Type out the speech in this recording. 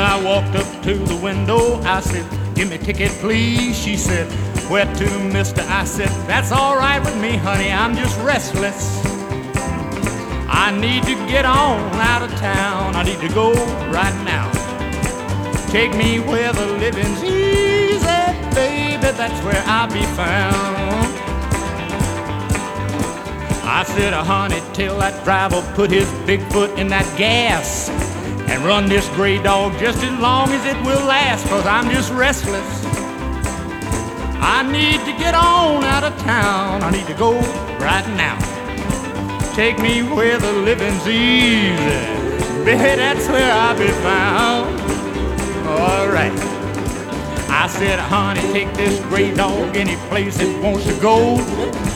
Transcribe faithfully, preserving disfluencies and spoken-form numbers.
I walked up to the window, I said, "Give me a ticket, please." She said, "Where to, mister?" I said, "That's all right with me, honey, I'm just restless. I need to get on out of town. I need to go right now. Take me where the living's easy, baby, that's where I'll be found." I said, "Honey, tell that driver put his big foot in that gas and run this gray dog just as long as it will last, 'cause I'm just restless. I need to get on out of town. I need to go right now. Take me where the living's easy, baby, that's where I'll be found." All right. I said, "Honey, take this gray dog any place it wants to go.